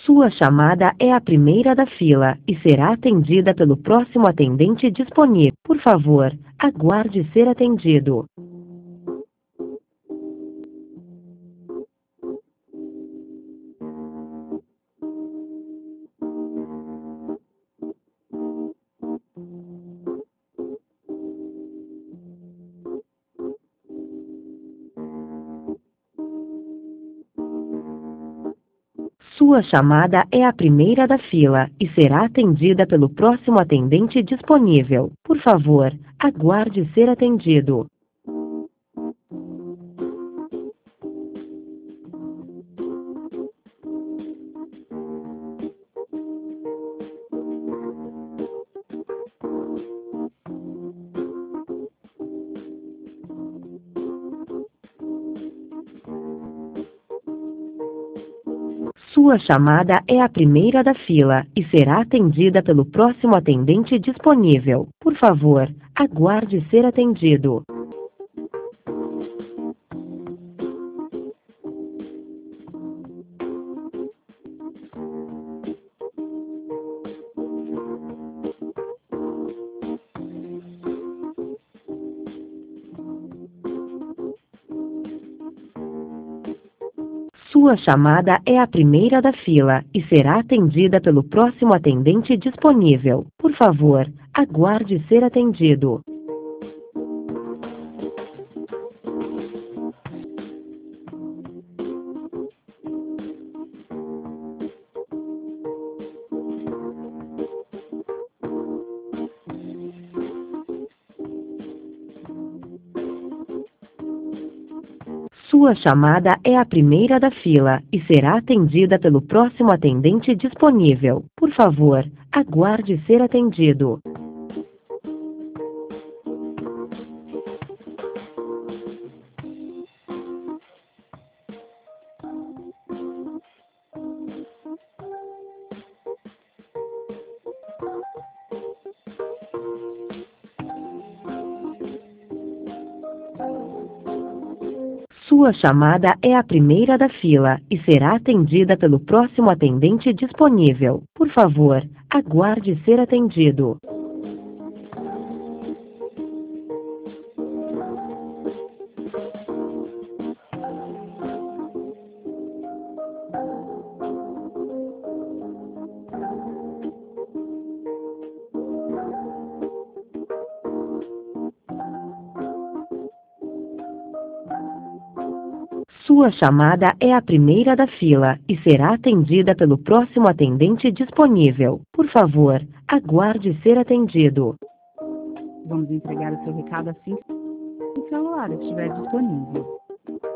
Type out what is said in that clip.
Sua chamada é a primeira da fila e será atendida pelo próximo atendente disponível. Por favor, aguarde ser atendido. Sua chamada é a primeira da fila e será atendida pelo próximo atendente disponível. Por favor, aguarde ser atendido. Sua chamada é a primeira da fila e será atendida pelo próximo atendente disponível. Por favor, aguarde ser atendido. Sua chamada é a primeira da fila e será atendida pelo próximo atendente disponível. Por favor, aguarde ser atendido. Sua chamada é a primeira da fila e será atendida pelo próximo atendente disponível. Por favor, aguarde ser atendido. Sua chamada é a primeira da fila e será atendida pelo próximo atendente disponível. Por favor, aguarde ser atendido. Sua chamada é a primeira da fila e será atendida pelo próximo atendente disponível. Por favor, aguarde ser atendido. Vamos entregar o seu recado assim que o celular estiver disponível.